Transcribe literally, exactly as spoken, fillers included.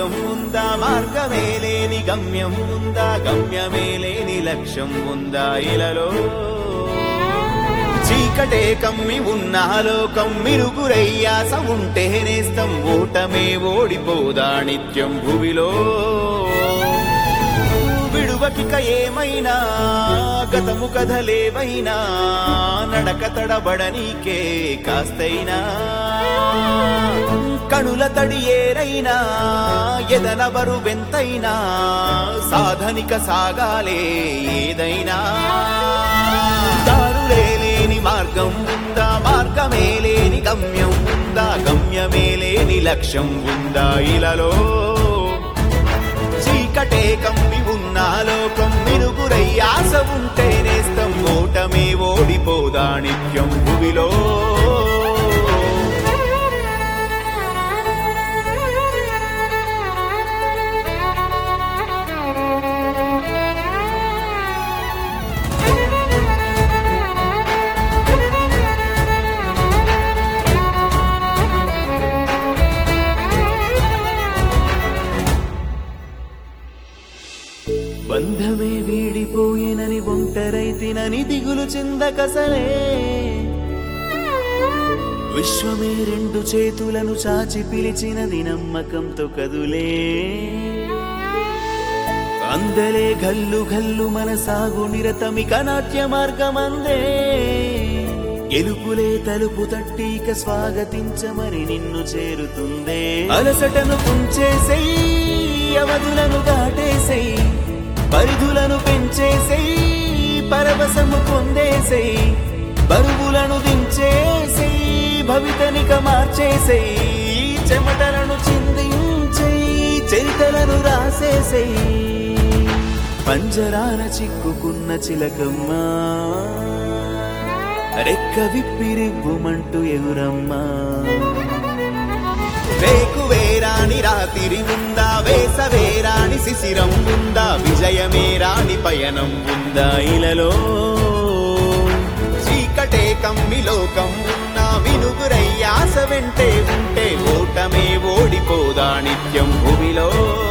మార్గం ఉందా, మార్గమే లేని గమ్యం ఉందా, గమ్యమే లేని లక్ష్యం ఉందా ఇలలో. చీకటే కమ్మి ఉన్న లోకం మిరుగురయ్యాస ఉంటే నేస్తం, ఓటమే ఓడిపోదా నిత్యం భువిలో. విడువకిక ఏమైనా గతము కథలేవైనా, నడక తడబడనీకే కాస్తైనా. కనుల తడి ఏరైనా ఎదనవరు వెంతైనా, సాధనిక సాగాలే ఏదైనా. దారులే లేని మార్గం ఉందా, మార్గమే లేని గమ్యం ఉందా, గమ్యమే లేని లక్ష్యం ఉందా ఇలలో. చీకటే కమ్మి ఉన్న లోకం మిరుగురై ఆశ ఉంటే నేస్తం, ఓటమే ఓడిపోదా నిత్యం భువిలో. బంధమే వీడిపోయినని ఒంటరైతినని దిగులు చెందకసలే, విశ్వమే రెండు చేతులను చాచి పిలిచినది నమ్మకంతో కదులే. అందలే గల్లు గల్లు మన సాగు నిరతమిక నాట్య మార్గమందే, గెలుపులే తలుపు తట్టిక స్వాగతించమని నిన్ను చేరుతుందే. అలసటను కుంచేసేయ్, అవధులను దాటేసేయ్, పరిధులను పెంచేసేయ్, పరవశము పొందేసేయ్, బరువులను దించేసేయ్, భవితనిక మార్చేసేయ్, చెమటలను చిందించేయ్, చరితలను రాసేసేయ్. పంజరాన చిక్కుకున్న చిలకమ్మా, రెక్క విప్పిరివ్వుమంటూ ఎగురమ్మా. వేకువేరాని రాతిరి ఉందా, వేసవేరాని శిశిరం ఉందా, విజయమే రాని పయనం ఉందా ఇలలో. చీకటే కమ్మి లోకం ఉన్నా వినుగురయ్యాస వెంటే ఉంటే, ఓటమే ఓడిపోదా నిత్యం భూమిలో.